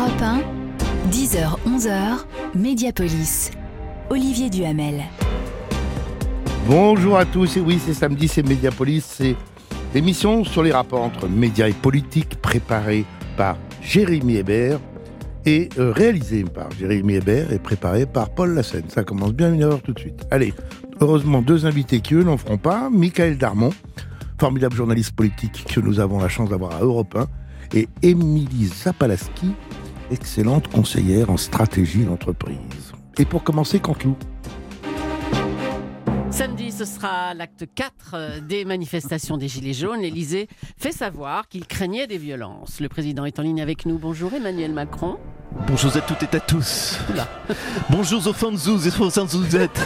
Europe 1, 10h-11h, Mediapolis. Olivier Duhamel. Bonjour à tous, et oui, c'est samedi, c'est Mediapolis, c'est l'émission sur les rapports entre médias et politique, préparée par Jérémy Hébert et réalisée par Jérémy Hébert et préparée par Paul Lassène. Ça commence bien 1 heure tout de suite. Allez, heureusement, 2 invités qui eux n'en feront pas. Michael Darmon, formidable journaliste politique que nous avons la chance d'avoir à Europe 1, et Émilie Zapalaski, excellente conseillère en stratégie d'entreprise. Et pour commencer, Canteloup. Samedi, ce sera l'acte 4 des manifestations des Gilets jaunes. L'Élysée fait savoir qu'il craignait des violences. Le président est en ligne avec nous. Bonjour Emmanuel Macron. Bonjour à toutes et à tous. Bonjour aux fanzous et aux fanzouzettes.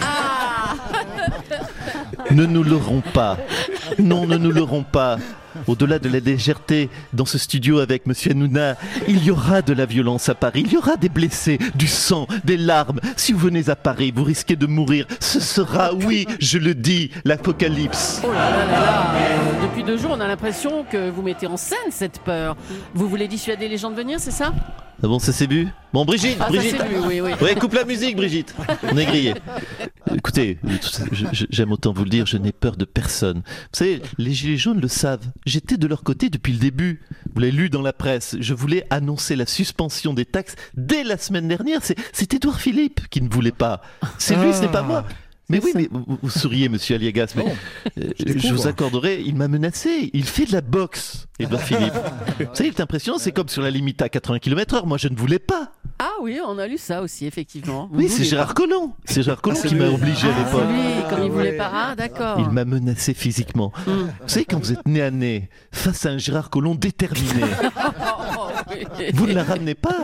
Ne nous leurrons pas. Non, ne nous leurrons pas. Au-delà de la légèreté, dans ce studio avec Monsieur Hanouna, il y aura de la violence à Paris, il y aura des blessés, du sang, des larmes. Si vous venez à Paris, vous risquez de mourir. Ce sera, oui, je le dis, l'apocalypse. Oh là là là là. Depuis 2 jours, on a l'impression que vous mettez en scène cette peur. Vous voulez dissuader les gens de venir, c'est ça ? Ah bon, ça s'est bu ? Bon, Brigitte. Ça s'est bu, oui. Ouais, coupe la musique, Brigitte. On est grillés. Écoutez, j'aime autant vous le dire, je n'ai peur de personne. Vous savez, les Gilets jaunes le savent. J'étais de leur côté depuis le début. Vous l'avez lu dans la presse. Je voulais annoncer la suspension des taxes dès la semaine dernière. C'est Édouard Philippe qui ne voulait pas. C'est lui, ce n'est pas moi. Mais oui, mais vous souriez, monsieur Aliagas, mais je vous accorderai, il m'a menacé. Il fait de la boxe, Édouard Philippe. Vous savez, il est impressionnant, c'est comme sur la limite à 80 km/h. Moi, je ne voulais pas. Ah oui, on a lu ça aussi, effectivement. Oui, c'est Gérard Collomb. C'est Gérard Collomb qui m'a obligé à l'époque. C'est lui, comme il voulait pas. Ah, d'accord. Il m'a menacé physiquement. Vous savez, quand vous êtes nez à nez, face à un Gérard Collomb déterminé, vous ne la ramenez pas.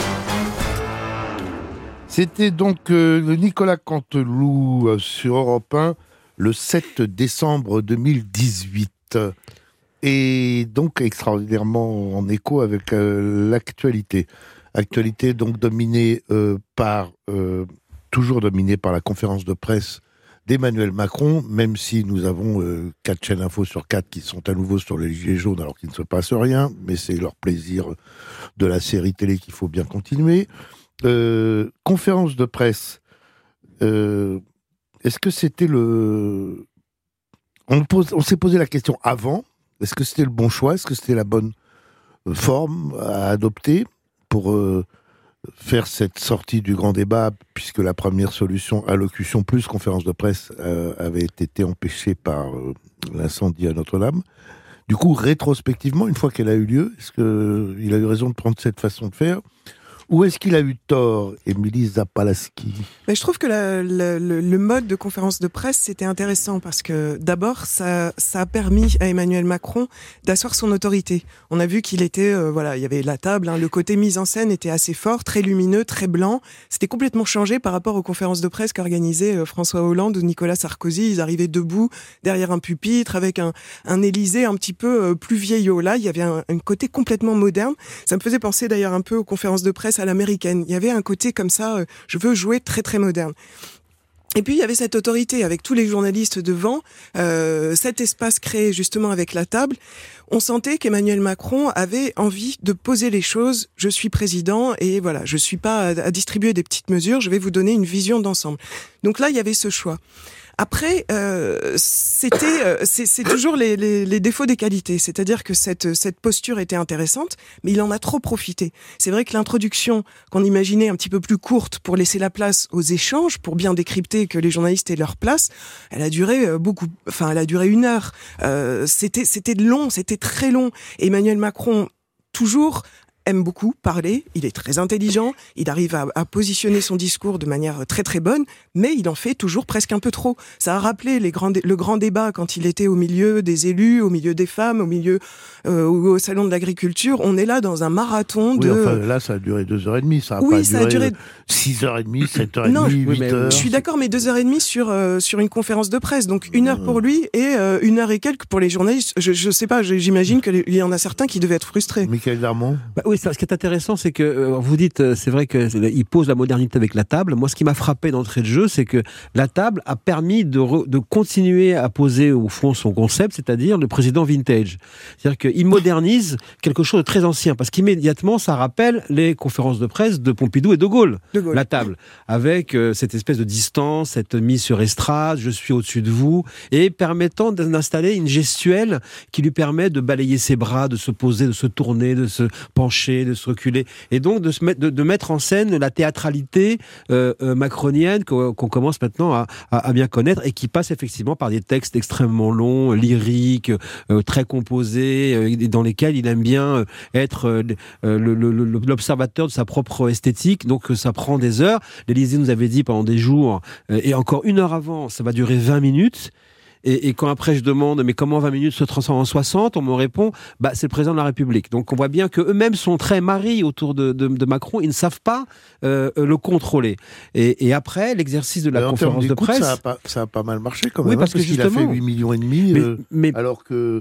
C'était donc Nicolas Canteloup sur Europe 1 le 7 décembre 2018. Et donc extraordinairement en écho avec l'actualité. Actualité donc toujours dominée par la conférence de presse d'Emmanuel Macron, même si nous avons 4 chaînes info sur 4 qui sont à nouveau sur les Gilets jaunes alors qu'il ne se passe rien, mais c'est leur plaisir de la série télé qu'il faut bien continuer. Conférence de presse, est-ce que c'était on s'est posé la question avant, est-ce que c'était le bon choix, est-ce que c'était la bonne forme à adopter pour faire cette sortie du grand débat, puisque la première solution, allocution plus conférence de presse, avait été empêchée par l'incendie à Notre-Dame. Du coup, rétrospectivement, une fois qu'elle a eu lieu, est-ce qu'il a eu raison de prendre cette façon de faire ? Où est-ce qu'il a eu tort, Émilie Zapalaski ? Je trouve que le mode de conférence de presse, c'était intéressant parce que d'abord, ça a permis à Emmanuel Macron d'asseoir son autorité. On a vu qu'il était, il y avait la table, le côté mise en scène était assez fort, très lumineux, très blanc. C'était complètement changé par rapport aux conférences de presse qu'organisaient François Hollande ou Nicolas Sarkozy. Ils arrivaient debout derrière un pupitre avec un Élysée un petit peu plus vieillot. Là, il y avait un côté complètement moderne. Ça me faisait penser d'ailleurs un peu aux conférences de presse à l'américaine. Il y avait un côté comme ça, je veux jouer très très moderne. Et puis il y avait cette autorité avec tous les journalistes devant, cet espace créé justement avec la table. On sentait qu'Emmanuel Macron avait envie de poser les choses. Je suis président et voilà, je suis pas à distribuer des petites mesures, je vais vous donner une vision d'ensemble. Donc là, il y avait ce choix. Après, c'est toujours les défauts des qualités. C'est-à-dire que cette posture était intéressante, mais il en a trop profité. C'est vrai que l'introduction qu'on imaginait un petit peu plus courte pour laisser la place aux échanges, pour bien décrypter que les journalistes aient leur place, elle a duré elle a duré 1 heure. C'était long, c'était très long. Et Emmanuel Macron, toujours aime beaucoup parler, il est très intelligent, il arrive à positionner son discours de manière très très bonne, mais il en fait toujours presque un peu trop. Ça a rappelé le grand débat quand il était au milieu des élus, au milieu des femmes, au salon de l'agriculture. On est là dans un marathon de... là ça a duré 2h30, ça a duré 6h30, 7h30, non, 8h. Je suis d'accord, mais 2h30 sur une conférence de presse, donc 1 heure pour lui et 1 heure et quelques pour les journalistes. Je sais pas, j'imagine qu'il y en a certains qui devaient être frustrés. Michael Darmon. Oui, Oui, ce qui est intéressant, c'est que vous dites, c'est vrai qu'il pose la modernité avec la table. Moi, ce qui m'a frappé d'entrée de jeu, c'est que la table a permis de continuer à poser au fond son concept, c'est-à-dire le président vintage. C'est-à-dire qu'il modernise quelque chose de très ancien, parce qu'immédiatement, ça rappelle les conférences de presse de Pompidou et de Gaulle. La table, avec cette espèce de distance, cette mise sur estrade, je suis au-dessus de vous, et permettant d'installer une gestuelle qui lui permet de balayer ses bras, de se poser, de se tourner, de se pencher, de se reculer, et donc de mettre en scène la théâtralité macronienne qu'on commence maintenant à bien connaître, et qui passe effectivement par des textes extrêmement longs, lyriques, très composés, dans lesquels il aime bien être l'observateur de sa propre esthétique, donc ça prend des heures. L'Élysée nous avait dit pendant des jours, et encore une heure avant, ça va durer 20 minutes. Et quand après je demande, mais comment 20 minutes se transforment en 60, on me répond, c'est le président de la République. Donc on voit bien qu'eux-mêmes sont très maris autour de Macron, ils ne savent pas le contrôler. Et après, l'exercice de la conférence de presse... Ça a pas mal marché quand même, oui, parce que qu'il a fait 8,5 millions, alors que...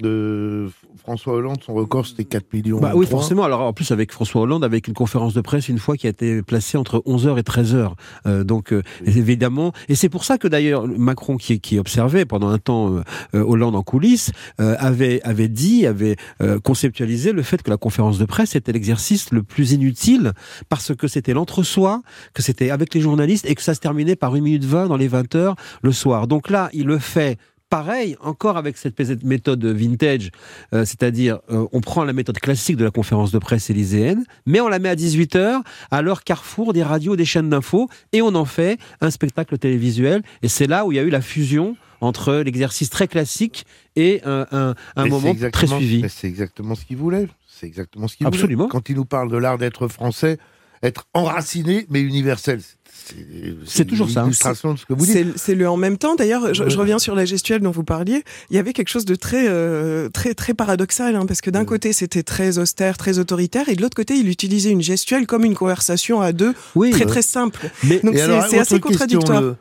François Hollande, son record c'était 4 millions. Oui, forcément. Alors en plus avec François Hollande, avec une conférence de presse une fois qui a été placée entre 11h et 13h. Donc évidemment, et c'est pour ça que d'ailleurs Macron qui observait pendant un temps Hollande en coulisses avait conceptualisé le fait que la conférence de presse était l'exercice le plus inutile, parce que c'était l'entre-soi, que c'était avec les journalistes et que ça se terminait par 1 minute 20 dans les 20h le soir. Donc là, il le fait pareil, encore avec cette méthode vintage, c'est-à-dire on prend la méthode classique de la conférence de presse élyséenne, mais on la met à 18h, à l'heure carrefour des radios, des chaînes d'infos, et on en fait un spectacle télévisuel. Et c'est là où il y a eu la fusion entre l'exercice très classique et un moment très suivi. C'est exactement ce qu'il voulait. Absolument. Quand il nous parle de l'art d'être français, être enraciné mais universel. C'est toujours ça. L'illustration de ce que vous dites. C'est le en même temps. D'ailleurs, je reviens sur la gestuelle dont vous parliez. Il y avait quelque chose de très paradoxal, parce que d'un côté c'était très austère, très autoritaire, et de l'autre côté il utilisait une gestuelle comme une conversation à deux, très simple. Donc c'est assez contradictoire.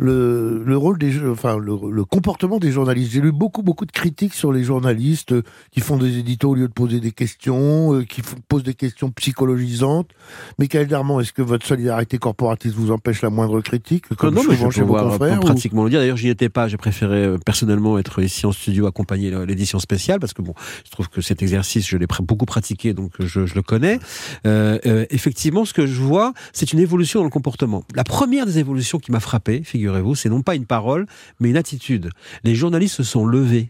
Le rôle le comportement des journalistes. J'ai lu beaucoup de critiques sur les journalistes qui font des éditos au lieu de poser des questions, qui posent des questions psychologisantes. Michael Darmon, est-ce que votre solidarité corporatiste vous empêche la moindre critique, comme souvent chez vos confrères, pratiquement le dire. D'ailleurs, j'y étais pas. J'ai préféré personnellement être ici en studio, accompagner l'édition spéciale, parce que je trouve que cet exercice, je l'ai beaucoup pratiqué, donc je le connais. Effectivement, ce que je vois, c'est une évolution dans le comportement. La première des évolutions qui m'a frappé, figurez-vous, c'est non pas une parole, mais une attitude. Les journalistes se sont levés.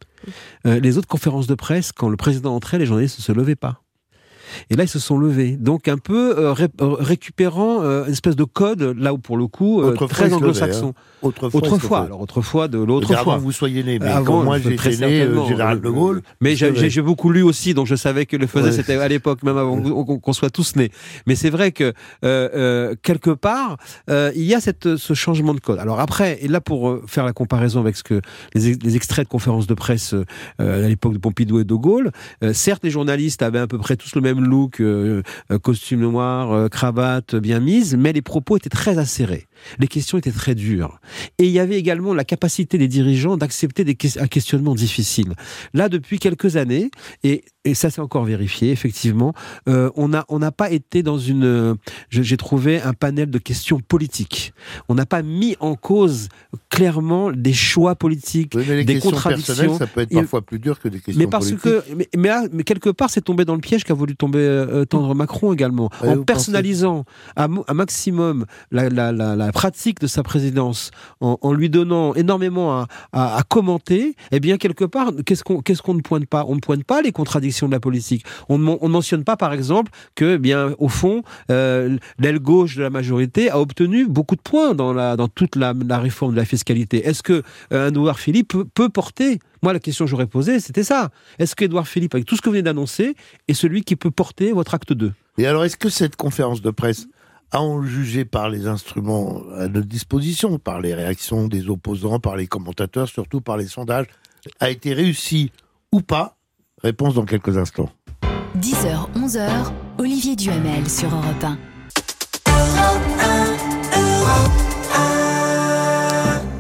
Les autres conférences de presse, quand le président entrait, les journalistes ne se levaient pas. Et là, ils se sont levés. Donc, un peu récupérant une espèce de code, là où, pour le coup, très anglo-saxon. Autrefois. Alors, autrefois, de l'autre fois. Avant que vous soyez né, mais avant, moi, j'étais né, Général de Gaulle. Mais j'ai beaucoup lu aussi, donc je savais que le faisait, c'était à l'époque, même avant qu'on soit tous nés. Mais c'est vrai que, quelque part, il y a ce changement de code. Alors après, et là, pour faire la comparaison avec les extraits de conférences de presse à l'époque de Pompidou et de Gaulle, certes, les journalistes avaient à peu près tous le même look, costume noir, cravate bien mise, mais les propos étaient très acérés. Les questions étaient très dures. Et il y avait également la capacité des dirigeants d'accepter un questionnement difficile. Là, depuis quelques années, et ça c'est encore vérifié, effectivement, on n'a pas été dans j'ai trouvé un panel de questions politiques. On n'a pas mis en cause clairement des choix politiques, des contradictions. Ça peut être parfois plus dur que des questions politiques. Mais quelque part, c'est tombé dans le piège qu'a voulu tendre Macron également, en personnalisant à maximum la pratique de sa présidence, en lui donnant énormément à commenter. Eh bien, quelque part, qu'est-ce qu'on ne pointe pas ? On ne pointe pas les contradictions de la politique. On ne mentionne pas, par exemple, que, bien, au fond, l'aile gauche de la majorité a obtenu beaucoup de points dans toute la réforme de la fiscalité. Est-ce que Édouard Philippe peut porter... Moi, la question que j'aurais posée, c'était ça. Est-ce qu'Édouard Philippe, avec tout ce que vous venez d'annoncer, est celui qui peut porter votre acte 2 ? Et alors, est-ce que cette conférence de presse, à en juger par les instruments à notre disposition, par les réactions des opposants, par les commentateurs, surtout par les sondages, a été réussie ou pas ? Réponse dans quelques instants. 10h, 11h, Olivier Duhamel sur Europe 1.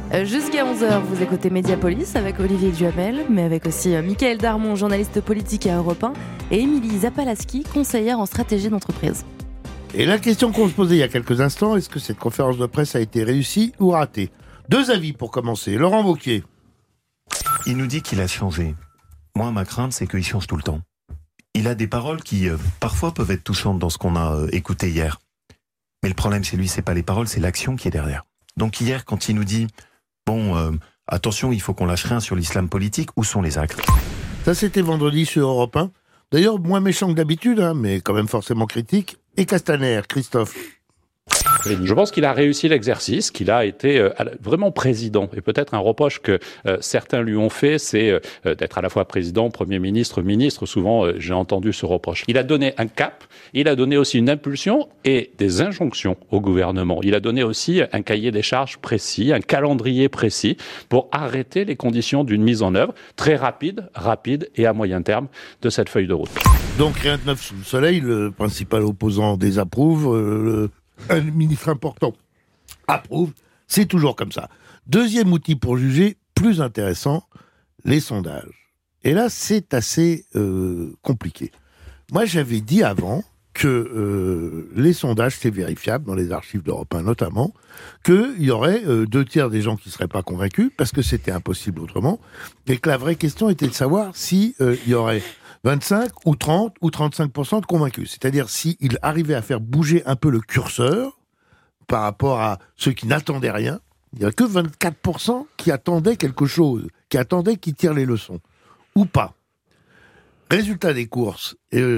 Jusqu'à 11h, vous écoutez Mediapolis avec Olivier Duhamel, mais avec aussi Mickaël Darmon, journaliste politique à Europe 1, et Émilie Zapalaski, conseillère en stratégie d'entreprise. Et la question qu'on se posait il y a quelques instants, est-ce que cette conférence de presse a été réussie ou ratée ? 2 avis pour commencer. Laurent Wauquiez. Il nous dit qu'il a changé. Moi, ma crainte, c'est qu'il change tout le temps. Il a des paroles qui, parfois, peuvent être touchantes dans ce qu'on a écouté hier. Mais le problème chez lui, c'est pas les paroles, c'est l'action qui est derrière. Donc hier, quand il nous dit attention, il faut qu'on lâche rien sur l'islam politique, où sont les actes ? Ça, c'était vendredi sur Europe 1. D'ailleurs, moins méchant que d'habitude, mais quand même forcément critique. Et Castaner, Christophe. Je pense qu'il a réussi l'exercice, qu'il a été vraiment président. Et peut-être un reproche que certains lui ont fait, c'est d'être à la fois président, Premier ministre, ministre. Souvent, j'ai entendu ce reproche. Il a donné un cap, il a donné aussi une impulsion et des injonctions au gouvernement. Il a donné aussi un cahier des charges précis, un calendrier précis pour arrêter les conditions d'une mise en œuvre très rapide et à moyen terme de cette feuille de route. Donc rien de neuf sous le soleil, le principal opposant désapprouve, un ministre important approuve, c'est toujours comme ça. Deuxième outil pour juger, plus intéressant, les sondages. Et là, c'est assez compliqué. Moi, j'avais dit avant que les sondages, c'est vérifiable, dans les archives d'Europe 1 notamment, qu'il y aurait 2/3 des gens qui ne seraient pas convaincus, parce que c'était impossible autrement, et que la vraie question était de savoir si il y aurait 25 ou 30 ou 35% de convaincus. C'est-à-dire s'il arrivait à faire bouger un peu le curseur par rapport à ceux qui n'attendaient rien, il n'y a que 24% qui attendaient quelque chose, qui attendaient qu'il tire les leçons. Ou pas. Résultat des courses,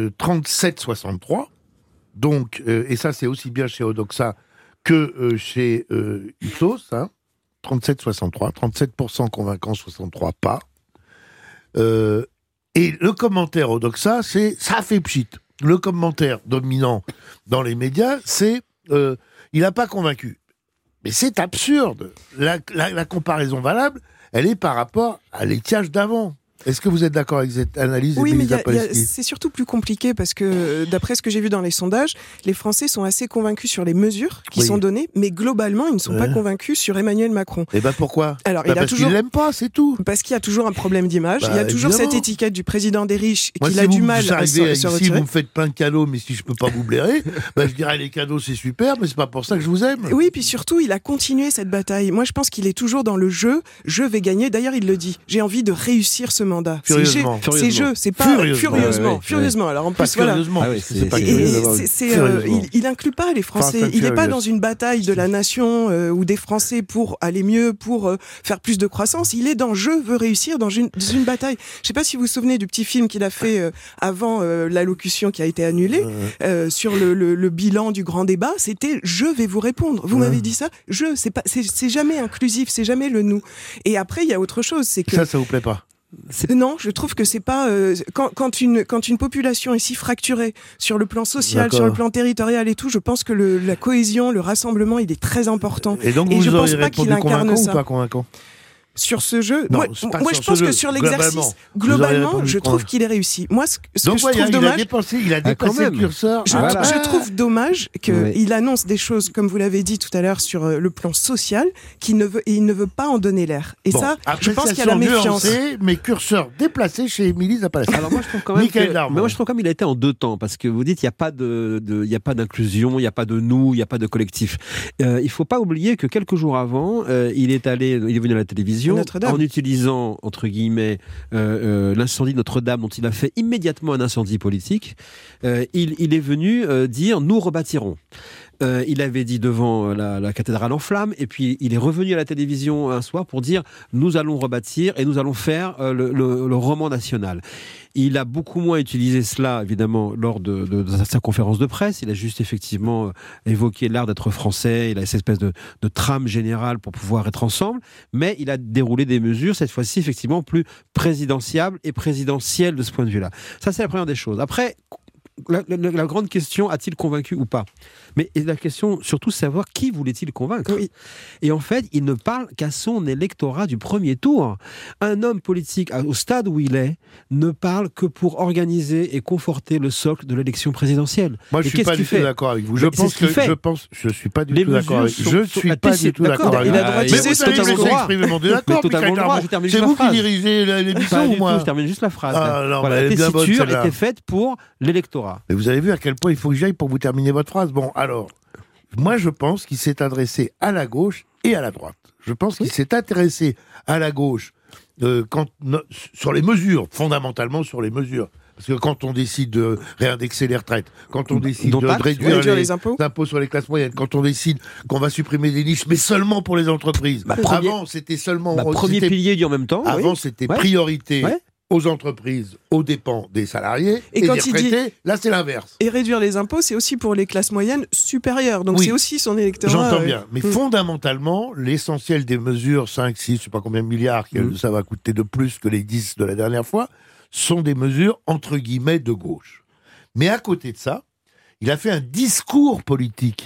37-63. Donc, et ça c'est aussi bien chez Odoxa que chez Ipsos. 37-63. 37% convaincants, 63 pas. Et le commentaire Odoxa, c'est « ça fait pchit ». Le commentaire dominant dans les médias, c'est « il n'a pas convaincu ». Mais c'est absurde. La comparaison valable, elle est par rapport à l'étiage d'avant. Est-ce que vous êtes d'accord avec cette analyse? Oui, mais c'est surtout plus compliqué parce que, d'après ce que j'ai vu dans les sondages, les Français sont assez convaincus sur les mesures qui sont données, mais globalement, ils ne sont pas convaincus sur Emmanuel Macron. Et pourquoi? Alors, parce qu'il l'aime pas, c'est tout. Parce qu'il y a toujours un problème d'image. Il y a toujours cette étiquette du président des riches qu'il a du mal à se retirer. Si vous me faites plein de cadeaux, mais si je peux pas vous blairer, je dirais les cadeaux c'est super, mais c'est pas pour ça que je vous aime. Oui, puis surtout, il a continué cette bataille. Moi, je pense qu'il est toujours dans le jeu. Je vais gagner. D'ailleurs, il le dit. J'ai envie de réussir ce mandat. C'est jeu, c'est pas furieusement. Alors en plus, voilà. Il inclut pas les Français. Il n'est pas dans une bataille de la nation ou des Français pour aller mieux, pour faire plus de croissance. Il est dans je veux réussir dans une bataille. Je sais pas si vous vous souvenez du petit film qu'il a fait avant l'allocution qui a été annulée sur le bilan du grand débat. C'était je vais vous répondre. Vous m'avez dit ça. C'est jamais inclusif. C'est jamais le nous. Et après, il y a autre chose. C'est que ça vous plaît pas? Non, je trouve que c'est pas quand une population est si fracturée sur le plan social, sur le plan territorial et tout, je pense que la cohésion, le rassemblement, il est très important. Et donc vous auriez répondu convaincant ou pas convaincant? Sur ce jeu, moi je pense que sur l'exercice, globalement, je trouve qu'il est réussi. Moi, ce que je trouve dommage, il a dépassé le curseur. Je trouve dommage qu'il annonce des choses, comme vous l'avez dit tout à l'heure, sur le plan social, il ne veut pas en donner l'air. Et ça, je pense qu'il y a la méfiance. Mais curseur déplacé chez Émilie Zapalaski. Alors moi, je trouve quand même qu'il a été en deux temps, parce que vous dites, il n'y a pas d'inclusion, il n'y a pas de nous, il n'y a pas de collectif. Il faut pas oublier que quelques jours avant, il est venu à la télévision, en utilisant, entre guillemets, l'incendie de Notre-Dame, dont il a fait immédiatement un incendie politique. Il est venu dire « nous rebâtirons ». Il avait dit devant la cathédrale en flammes, et puis il est revenu à la télévision un soir pour dire « nous allons rebâtir et nous allons faire le roman national ». Il a beaucoup moins utilisé cela, évidemment, lors de sa conférence de presse. Il a juste effectivement évoqué l'art d'être français. Il a cette espèce de trame générale pour pouvoir être ensemble. Mais il a déroulé des mesures, cette fois-ci, effectivement, plus présidentiables et présidentielles de ce point de vue-là. Ça, c'est la première des choses. Après, la grande question, a-t-il convaincu ou pas? Mais la question, surtout, c'est savoir qui voulait-il convaincre. Oui. Et en fait, il ne parle qu'à son électorat du premier tour. Un homme politique, au stade où il est, ne parle que pour organiser et conforter le socle de l'élection présidentielle. Moi, je ne suis pas du tout d'accord avec vous. Je suis pas du tout d'accord avec vous. Je ne suis pas du tout d'accord avec vous. Mais vous allez laisser exprimer mon désaccord, Michael Darmon. C'est vous qui dirigez l'émission ou moi? Je termine juste la phrase. La tessiture était faite pour l'électorat. Mais vous avez vu à quel point il faut que j'aille pour vous terminer votre phrase. Bon, alors, moi je pense qu'il s'est adressé à la gauche et à la droite. Je pense qu'il s'est intéressé à la gauche sur les mesures, fondamentalement sur les mesures. Parce que quand on décide de réindexer les retraites, quand on décide de réduire les impôts sur les classes moyennes, quand on décide qu'on va supprimer des niches, mais seulement pour les entreprises. Avant, c'était seulement... premier pilier dit en même temps. Avant, c'était priorité aux entreprises, aux dépens des salariés et quand des retraités. Là, c'est l'inverse. Et réduire les impôts, c'est aussi pour les classes moyennes supérieures. Donc c'est aussi son électorat. J'entends bien. Mais fondamentalement, l'essentiel des mesures, 5, 6, je ne sais pas combien de milliards, ça va coûter de plus que les 10 de la dernière fois, sont des mesures, entre guillemets, de gauche. Mais à côté de ça, il a fait un discours politique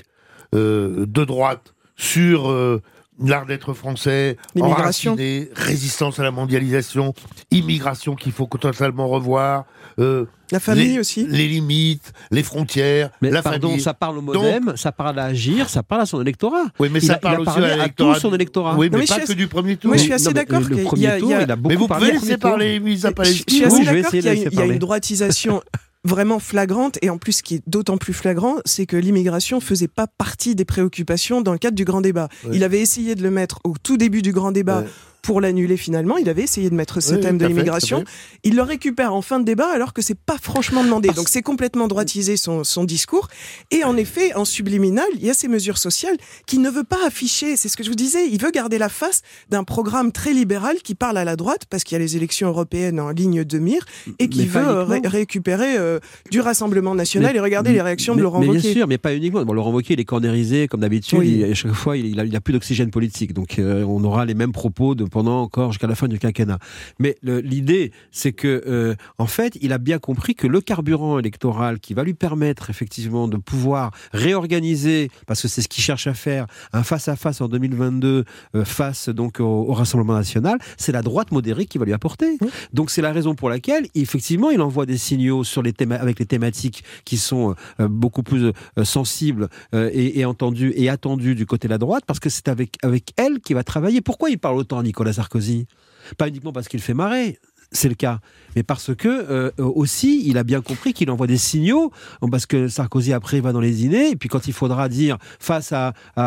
de droite sur l'art d'être français, enraciné, résistance à la mondialisation, immigration qu'il faut totalement revoir, la famille aussi, les limites, les frontières, la famille. Ça parle au MoDem, ça parle à Agir, ça parle à son électorat. Oui, mais ça parle aussi à tout son électorat. Oui, mais pas que du premier tour. Moi, je suis assez d'accord. Le premier tour, il a beaucoup parlé. Mais vous pouvez laisser parler Elisa Paleski. Je suis assez d'accord qu'il y a une droitisation vraiment flagrante, et en plus, ce qui est d'autant plus flagrant, c'est que l'immigration faisait pas partie des préoccupations dans le cadre du grand débat. Il avait essayé de le mettre au tout début du grand débat pour l'annuler finalement. Il avait essayé de mettre ce thème de l'immigration. Il le récupère en fin de débat alors que c'est pas franchement demandé. Donc c'est complètement droitisé son discours. Et en effet, en subliminal, il y a ces mesures sociales qu'il ne veut pas afficher. C'est ce que je vous disais. Il veut garder la face d'un programme très libéral qui parle à la droite parce qu'il y a les élections européennes en ligne de mire et qui veut récupérer du Rassemblement national. Et regardez les réactions de Laurent Wauquiez. Bien sûr, mais pas uniquement. Bon, Laurent Wauquiez, il est cornérisé comme d'habitude. À chaque fois, il a plus d'oxygène politique. Donc on aura les mêmes propos pendant encore jusqu'à la fin du quinquennat. Mais l'idée, c'est que, en fait, il a bien compris que le carburant électoral qui va lui permettre effectivement de pouvoir réorganiser, parce que c'est ce qu'il cherche à faire, un face-à-face en 2022 face donc au Rassemblement national, c'est la droite modérée qui va lui apporter. Donc c'est la raison pour laquelle, effectivement, il envoie des signaux sur avec les thématiques qui sont beaucoup plus sensibles et entendues et attendues du côté de la droite, parce que c'est avec elle qu'il va travailler. Pourquoi il parle autant à Nicolas Sarkozy? Pas uniquement parce qu'il fait marrer, c'est le cas, mais parce que aussi il a bien compris qu'il envoie des signaux, parce que Sarkozy après va dans les dîners, et puis quand il faudra dire face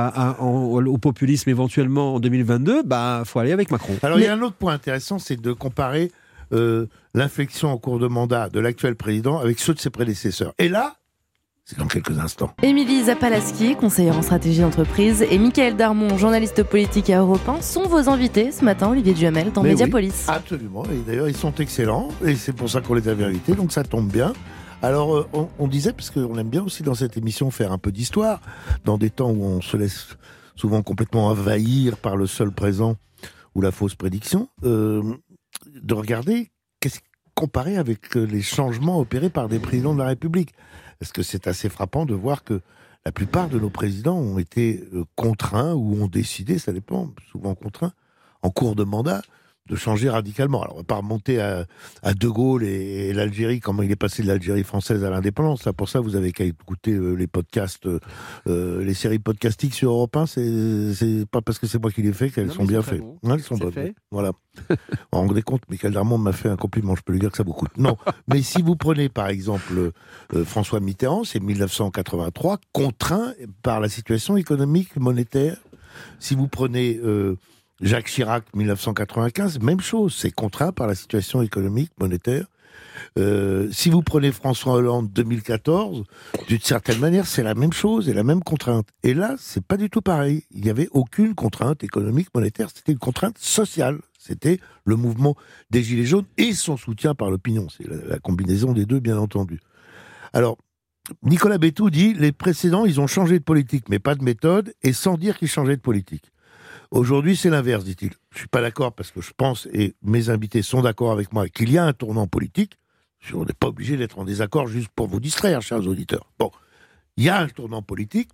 au populisme éventuellement en 2022, faut aller avec Macron. Alors il y a un autre point intéressant, c'est de comparer l'inflexion en cours de mandat de l'actuel président avec ceux de ses prédécesseurs. Et là, c'est dans quelques instants. Émilie Zapalaski, conseillère en stratégie d'entreprise, et Michael Darmon, journaliste politique à Europe 1, sont vos invités ce matin, Olivier Duhamel, dans Mediapolis. Oui, absolument, et d'ailleurs ils sont excellents, et c'est pour ça qu'on les a invités, donc ça tombe bien. Alors on disait, parce qu'on aime bien aussi dans cette émission faire un peu d'histoire, dans des temps où on se laisse souvent complètement envahir par le seul présent ou la fausse prédiction, de regarder comparé avec les changements opérés par des présidents de la République. Parce que c'est assez frappant de voir que la plupart de nos présidents ont été contraints ou ont décidé, ça dépend, souvent contraints, en cours de mandat, de changer radicalement. Alors on va pas remonter à De Gaulle et l'Algérie, comment il est passé de l'Algérie française à l'indépendance. Là, pour ça, vous avez qu'à écouter les podcasts, les séries podcastiques sur Europe 1. C'est pas parce que c'est moi qui les fais qu'elles sont bien faites. Elles sont bonnes. Voilà. Vous vous rendez compte, Michael Darmon m'a fait un compliment, je peux lui dire que ça vous coûte. Non, mais si vous prenez par exemple François Mitterrand, c'est 1983, contraint par la situation économique, monétaire. Si vous prenez Jacques Chirac, 1995, même chose, c'est contraint par la situation économique, monétaire. Si vous prenez François Hollande, 2014, d'une certaine manière, c'est la même chose et la même contrainte. Et là, c'est pas du tout pareil. Il n'y avait aucune contrainte économique, monétaire, c'était une contrainte sociale. C'était le mouvement des Gilets jaunes et son soutien par l'opinion. C'est la combinaison des deux, bien entendu. Alors, Nicolas Bétou dit, les précédents, ils ont changé de politique, mais pas de méthode, et sans dire qu'ils changeaient de politique. Aujourd'hui, c'est l'inverse, dit-il. Je suis pas d'accord parce que je pense, et mes invités sont d'accord avec moi, qu'il y a un tournant politique, On n'est pas obligé d'être en désaccord juste pour vous distraire, chers auditeurs. Bon, il y a un tournant politique,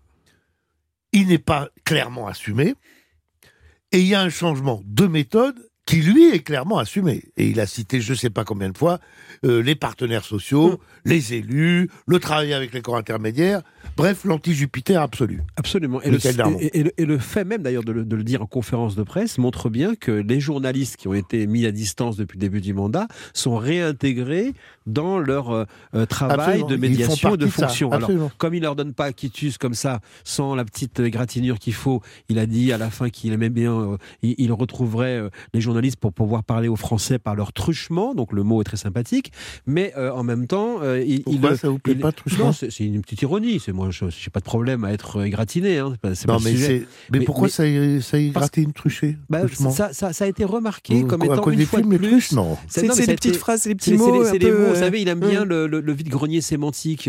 il n'est pas clairement assumé, et il y a un changement de méthode qui, lui, est clairement assumé. Et il a cité, je ne sais pas combien de fois, les partenaires sociaux, les élus, le travail avec les corps intermédiaires, bref, l'anti-Jupiter absolu. Absolument. Et le fait même, d'ailleurs, de le dire en conférence de presse, montre bien que les journalistes qui ont été mis à distance depuis le début du mandat sont réintégrés dans leur travail Absolument. de médiation et de fonction. Alors, comme il ne leur donne pas quitus comme ça, sans la petite égratignure qu'il faut, il a dit à la fin qu'il aimait bien, il retrouverait les journalistes pour pouvoir parler aux Français par leur truchement, donc le mot est très sympathique, mais en même temps... Pourquoi ça vous plaît pas, truchement? Non, c'est une petite ironie, moi je n'ai pas de problème à être égratigné, hein, c'est non, pas le sujet. Mais pourquoi ça égratigne, truché? Ça a été remarqué comme étant une fois de plus... Non. C'est des petites phrases, c'est des petits mots. C'est des mots, vous savez, il aime bien le vide-grenier sémantique,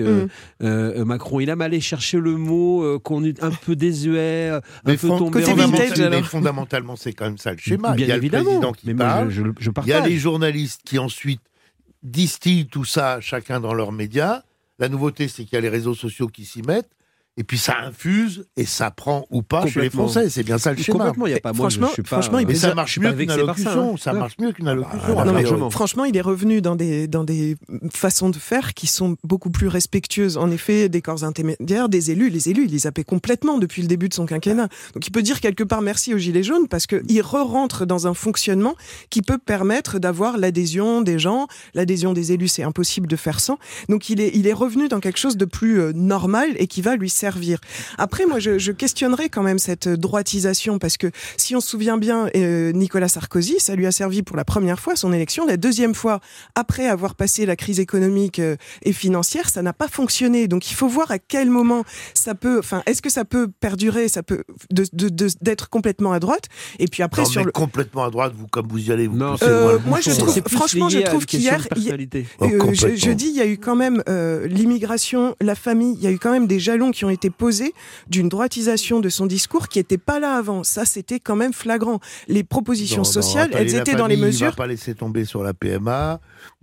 Macron. Il aime aller chercher le mot qu'on est un peu désuet, un peu tombé en mais fondamentalement, c'est quand même ça le schéma. Il y a le président qui parle, il y a les journalistes qui ensuite distillent tout ça, chacun dans leurs médias. La nouveauté, c'est qu'il y a les réseaux sociaux qui s'y mettent. Et puis ça infuse et ça prend ou pas chez les Français. C'est bien ça le schéma. Complètement, il y a pas moi. Franchement, mais ça marche mieux qu'une allocution. Ça marche mieux qu'une allocution. Franchement, il est revenu dans des façons de faire qui sont beaucoup plus respectueuses. En effet, des corps intermédiaires, des élus. Les élus, il les zappait complètement depuis le début de son quinquennat. Donc il peut dire quelque part merci aux Gilets jaunes parce qu'il re-rentre dans un fonctionnement qui peut permettre d'avoir l'adhésion des gens. L'adhésion des élus, c'est impossible de faire sans. Donc il est revenu dans quelque chose de plus normal et qui va lui servir. Après, moi, je questionnerais quand même cette droitisation parce que si on se souvient bien, Nicolas Sarkozy, ça lui a servi pour la première fois son élection. La deuxième fois, après avoir passé la crise économique et financière, ça n'a pas fonctionné. Donc, il faut voir à quel moment ça peut. Enfin, est-ce que ça peut perdurer, ça peut d'être complètement à droite. Et puis après, complètement à droite, comme vous y allez. Moi, je trouve, franchement, je trouve qu'hier, je dis, il y a eu quand même l'immigration, la famille. Il y a eu quand même des jalons qui ont été posés d'une droitisation de son discours qui n'était pas là avant. Ça, c'était quand même flagrant. Les propositions sociales, elles étaient dans les mesures. Il ne va pas laisser tomber sur la PMA.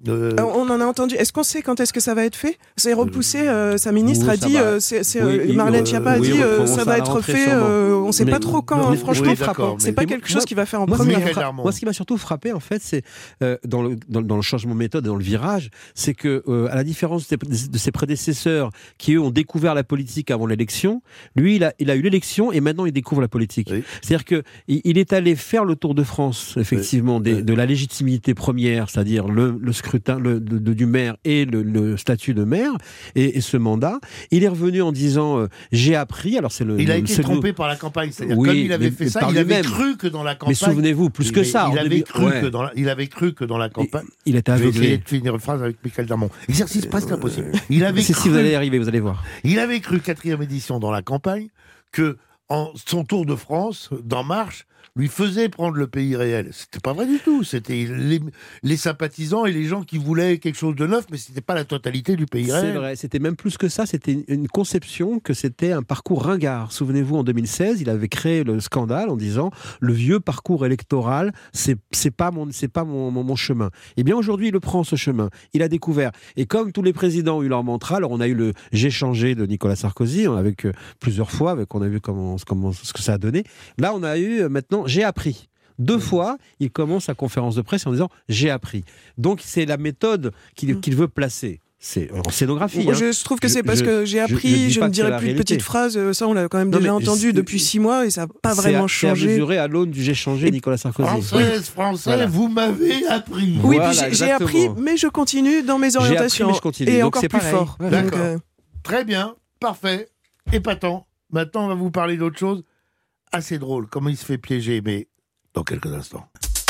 On en a entendu. Est-ce qu'on sait quand est-ce que ça va être fait? C'est repoussé. Sa ministre a dit, Marlène Schiappa a dit, ça va être fait. On ne sait pas trop quand. Franchement, c'est pas quelque chose qui va faire en premier. Moi, ce qui m'a surtout frappé, en fait, c'est dans le changement de méthode, dans le virage, c'est que, à la différence de ses prédécesseurs qui, eux, ont découvert la politique avant l'élection, lui, il a eu l'élection et maintenant il découvre la politique. Oui. C'est-à-dire qu'il est allé faire le tour de France, effectivement, de la légitimité première, c'est-à-dire le scrutin du maire et le statut de maire et ce mandat. Il est revenu en disant j'ai appris. Alors il a été trompé par la campagne. C'est-à-dire comme il avait fait ça, il avait cru que dans la campagne. Mais souvenez-vous, plus que ça. Il avait cru que dans la campagne. Il était aveuglé. Je vais essayer de finir une phrase avec Michael Darmon. Exercice presque impossible. Il avait cru, si vous allez y arriver, vous allez voir. Il avait cru 4e édition dans la campagne que son tour de France d'En Marche lui faisait prendre le pays réel. C'était pas vrai du tout. C'était les sympathisants et les gens qui voulaient quelque chose de neuf, mais c'était pas la totalité du pays réel. C'est vrai. C'était même plus que ça. C'était une conception que c'était un parcours ringard. Souvenez-vous, en 2016, il avait créé le scandale en disant le vieux parcours électoral, c'est pas mon chemin. Et bien aujourd'hui, il le prend ce chemin. Il a découvert. Et comme tous les présidents ont eu leur mantra, alors on a eu le j'ai changé de Nicolas Sarkozy, avec plusieurs fois, on a vu ce que ça a donné. Là, on a eu maintenant j'ai appris. 2 fois, il commence sa conférence de presse en disant « j'ai appris ». Donc, c'est la méthode qu'il veut placer. C'est en scénographie. Moi, je trouve que c'est parce que j'ai appris, je ne dirais plus de petites phrases. Ça, on l'a quand même déjà entendu depuis 6 mois et ça n'a pas vraiment changé. C'est à mesurer à l'aune du j'ai changé, Nicolas Sarkozy. Français, vous m'avez appris. Oui, voilà, puis j'ai appris, mais je continue dans mes orientations. Appris, mais je continue. Et donc encore plus fort. D'accord. Très bien, parfait, épatant. Maintenant, on va vous parler d'autre chose. Assez drôle, comment il se fait piéger, mais dans quelques instants.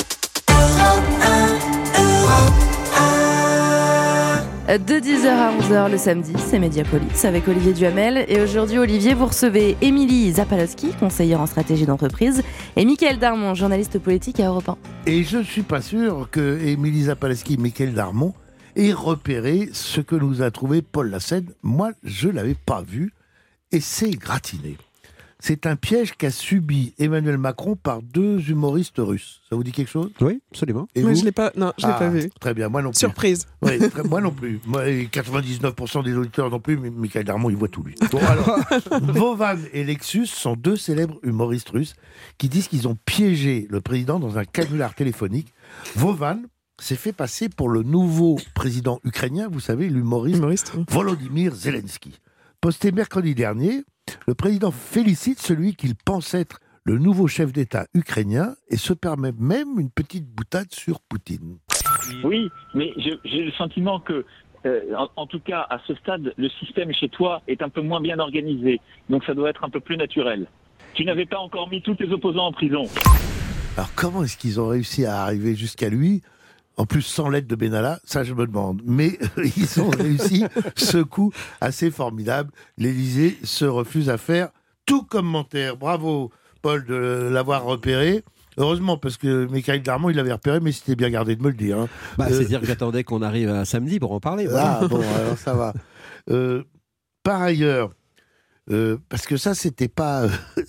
De 10h à 11h le samedi, c'est Mediapolis avec Olivier Duhamel. Et aujourd'hui, Olivier, vous recevez Émilie Zapalowski, conseillère en stratégie d'entreprise, et Michael Darmon, journaliste politique à Europe 1. Et je ne suis pas sûr que Émilie Zapalowski et Michael Darmon aient repéré ce que nous a trouvé Paul Lassène. Moi, je ne l'avais pas vu, et c'est gratiné. C'est un piège qu'a subi Emmanuel Macron par 2 humoristes russes. Ça vous dit quelque chose ? Oui, absolument. Et Moi, vous ? je l'ai pas. Non, je l'ai pas vu. Très bien, moi non plus. Surprise. Oui, moi non plus. Moi, et 99% des auditeurs non plus, mais Michael Darmon, il voit tout, lui. Bon, alors, Vovan et Lexus sont 2 célèbres humoristes russes qui disent qu'ils ont piégé le président dans un canular téléphonique. Vovan s'est fait passer pour le nouveau président ukrainien, vous savez, l'humoriste Volodymyr Zelensky. Posté mercredi dernier, le président félicite celui qu'il pense être le nouveau chef d'État ukrainien et se permet même une petite boutade sur Poutine. Oui, mais j'ai le sentiment que, en tout cas, à ce stade, le système chez toi est un peu moins bien organisé. Donc ça doit être un peu plus naturel. Tu n'avais pas encore mis tous tes opposants en prison. Alors comment est-ce qu'ils ont réussi à arriver jusqu'à lui ? En plus, sans l'aide de Benalla, ça je me demande. Mais ils ont réussi ce coup assez formidable. L'Élysée se refuse à faire tout commentaire. Bravo, Paul, de l'avoir repéré. Heureusement, parce que Michael Darmon, il l'avait repéré, mais c'était bien gardé de me le dire. Hein. C'est-à-dire que j'attendais qu'on arrive à samedi pour en parler. Voilà. Ah bon, alors ça va. Par ailleurs, parce que ça, c'était pas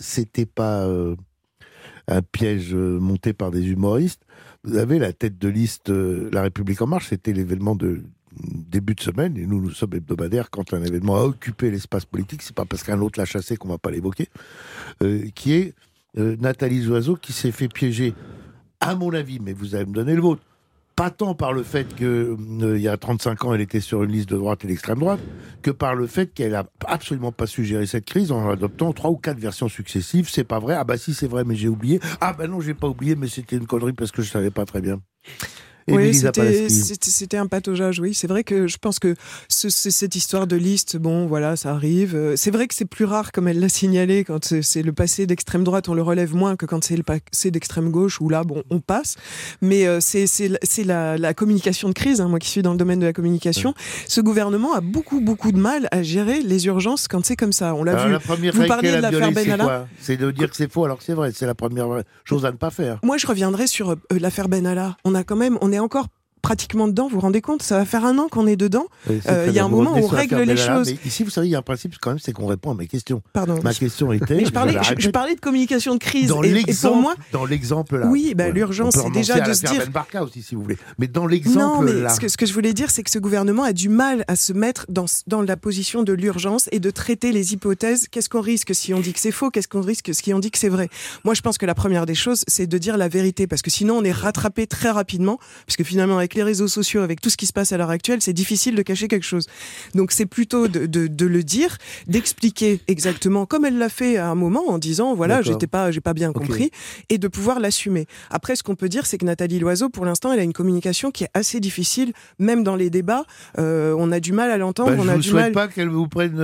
un piège monté par des humoristes. Vous avez la tête de liste La République En Marche, c'était l'événement de début de semaine, et nous sommes hebdomadaires quand un événement a occupé l'espace politique, c'est pas parce qu'un autre l'a chassé qu'on va pas l'évoquer, qui est Nathalie Loiseau qui s'est fait piéger, à mon avis, mais vous allez me donner le vôtre, pas tant par le fait qu'il y a 35 ans, elle était sur une liste de droite et d'extrême droite, que par le fait qu'elle n'a absolument pas su gérer cette crise en adoptant 3 ou 4 versions successives. C'est pas vrai. Ah bah si, c'est vrai, mais j'ai oublié. Ah bah non, j'ai pas oublié, mais c'était une connerie parce que je savais pas très bien. Oui, c'était un pataugeage, oui. C'est vrai que je pense que cette histoire de liste, bon, voilà, ça arrive. C'est vrai que c'est plus rare, comme elle l'a signalé, quand c'est le passé d'extrême droite, on le relève moins que quand c'est le passé d'extrême gauche, où là, bon, on passe. Mais c'est la communication de crise, hein, moi qui suis dans le domaine de la communication. Ouais. Ce gouvernement a beaucoup de mal à gérer les urgences quand c'est comme ça. On l'a vu. La première Vous parliez de l'affaire Benalla. C'est de dire que c'est faux alors que c'est vrai. C'est la première chose à ne pas faire. Moi, je reviendrai sur l'affaire Benalla. On est encore pratiquement dedans, vous vous rendez compte ? Ça va faire 1 an qu'on est dedans. Il y a un moment où on règle les choses. Mais ici, vous savez, il y a un principe quand même, c'est qu'on répond à mes questions. Pardon. Ma question était... Mais je parlais de communication de crise. Dans pour moi, dans l'exemple là. Oui, l'urgence, c'est déjà de se dire... Ben Barka aussi, si vous voulez. Mais dans l'exemple là... Non, mais ce que je voulais dire, c'est que ce gouvernement a du mal à se mettre dans la position de l'urgence et de traiter les hypothèses. Qu'est-ce qu'on risque si on dit que c'est faux ? Qu'est-ce qu'on risque si on dit que c'est vrai ? Moi, je pense que la première des choses, c'est de dire la vérité, parce que sinon, on est rattrapé très rapidement, parce que finalement, avec les réseaux sociaux, avec tout ce qui se passe à l'heure actuelle, c'est difficile de cacher quelque chose. Donc c'est plutôt de le dire, d'expliquer exactement comme elle l'a fait à un moment en disant voilà, j'ai pas bien compris, et de pouvoir l'assumer. Après, ce qu'on peut dire, c'est que Nathalie Loiseau, pour l'instant, elle a une communication qui est assez difficile, même dans les débats. On a du mal à l'entendre. Je ne souhaite pas qu'elle vous prenne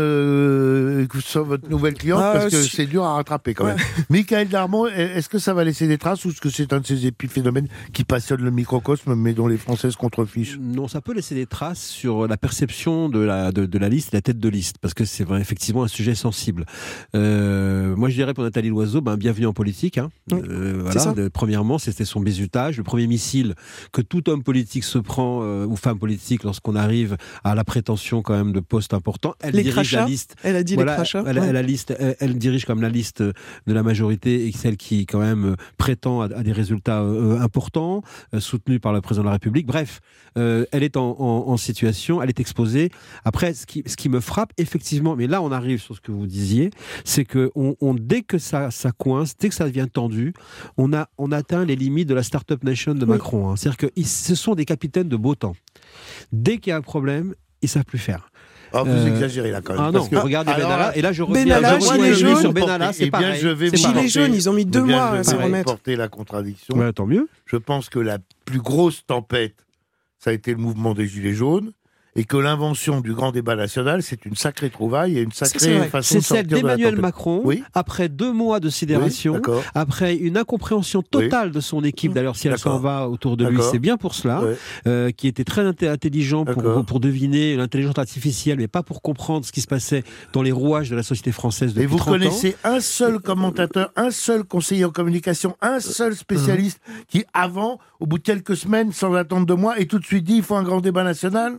sur votre nouvelle cliente parce que c'est dur à rattraper quand même. Michael Darmon, est-ce que ça va laisser des traces ou est-ce que c'est un de ces épiphénomènes qui passionnent le microcosme mais dont les Français se contrefichent ? Non, ça peut laisser des traces sur la perception de la liste, la tête de liste, parce que c'est vrai, effectivement un sujet sensible. Moi, je dirais pour Nathalie Loiseau, bienvenue en politique. Hein. Oui, voilà. Premièrement, c'était son bizutage, le premier missile que tout homme politique se prend, ou femme politique, lorsqu'on arrive à la prétention quand même de poste important. Elle dirige crachats. La liste. Elle a dit les crachats. Elle dirige comme la liste de la majorité et celle qui quand même prétend à des résultats importants, soutenus par le président de la République. Bref. Elle est en situation, elle est exposée. Après, ce qui me frappe, effectivement, mais là on arrive sur ce que vous disiez, c'est que dès que ça coince, dès que ça devient tendu, on atteint les limites de la Startup Nation de Macron. Hein. C'est-à-dire que ce sont des capitaines de beau temps. Dès qu'il y a un problème, ils ne savent plus faire. Oh, vous exagérez là quand même. Ah non, regardez Benalla, et là je reviens sur Benalla, c'est pareil. Gilets jaunes, ils ont mis 2 mois à se remettre. Porter la contradiction. Ouais, tant mieux. Je pense que la plus grosse tempête, ça a été le mouvement des Gilets jaunes, et que l'invention du grand débat national, c'est une sacrée trouvaille et une sacrée façon de sortir de la tempête. C'est celle d'Emmanuel Macron, après 2 mois de sidération, après une incompréhension totale de son équipe, d'ailleurs si elle s'en va autour de lui, c'est bien pour cela, qui était très intelligent pour deviner l'intelligence artificielle, mais pas pour comprendre ce qui se passait dans les rouages de la société française depuis 30 ans. Et vous connaissez un seul commentateur, un seul conseiller en communication, un seul spécialiste qui, avant, au bout de quelques semaines, sans attendre 2 mois, et tout de suite dit il faut un grand débat national ? Mais pas du tout.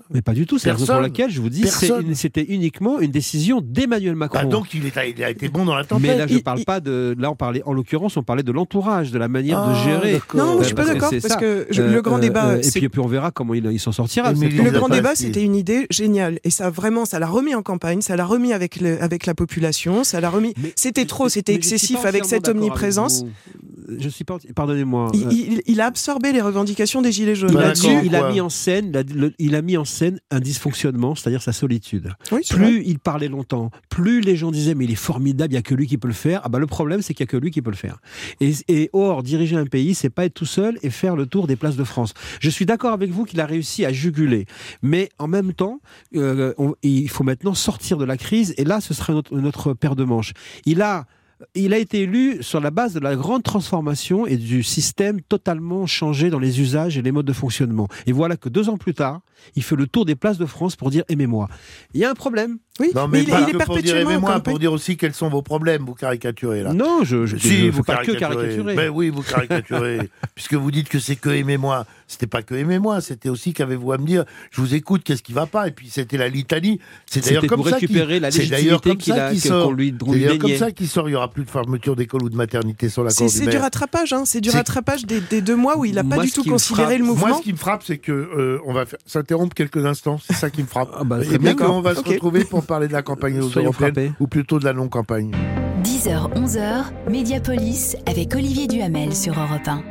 tout. C'est la raison pour laquelle je vous dis c'était uniquement une décision d'Emmanuel Macron. Donc il a été bon dans la tempête. Mais là, je parle pas de. Là, en l'occurrence, on parlait de l'entourage, de la manière de gérer. Non, je suis pas d'accord parce que le grand débat. Et puis on verra comment il s'en sortira. Le grand débat, c'était une idée géniale et ça l'a remis en campagne, ça l'a remis avec la population, ça l'a remis. C'était trop, c'était excessif avec cette omniprésence. Je suis pas. Pardonnez-moi. Il a absorbé les revendications des Gilets jaunes. Il a mis en scène un dysfonctionnement, c'est-à-dire sa solitude. Oui, plus il parlait longtemps, plus les gens disaient mais il est formidable, il n'y a que lui qui peut le faire. Le problème c'est qu'il n'y a que lui qui peut le faire. Et or, diriger un pays, c'est pas être tout seul et faire le tour des places de France. Je suis d'accord avec vous qu'il a réussi à juguler, mais en même temps, il faut maintenant sortir de la crise et là, ce serait notre paire de manches. Il a été élu sur la base de la grande transformation et du système totalement changé dans les usages et les modes de fonctionnement. Et voilà que 2 ans plus tard, il fait le tour des places de France pour dire « aimez-moi ». Il y a un problème. Oui, non, mais il est pour dire aimez-moi, pour dire aussi quels sont vos problèmes, vous caricaturez là. Non, je ne veux pas que caricaturer. Ben oui, vous caricaturez. Puisque vous dites que c'est que aimez-moi. C'était pas que aimez-moi, c'était aussi qu'avez-vous à me dire, je vous écoute, qu'est-ce qui va pas, et puis c'était la litanie. C'est d'ailleurs comme ça récupérer la légitimité qu'on lui déniait. C'est d'ailleurs comme ça qu'il sort, il n'y aura plus de fermeture d'école ou de maternité sur la cour du maire. C'est du rattrapage, c'est du rattrapage des 2 mois où il n'a pas du tout considéré le mouvement. Moi, ce qui me frappe, c'est que on va s'interrompre quelques instants, c'est ça qui me frappe. Et bien qu'on va se retrouver pour parler de la campagne européenne, ou plutôt de la non-campagne. 10h, 11h, Mediapolis avec Olivier Duhamel sur Europe 1.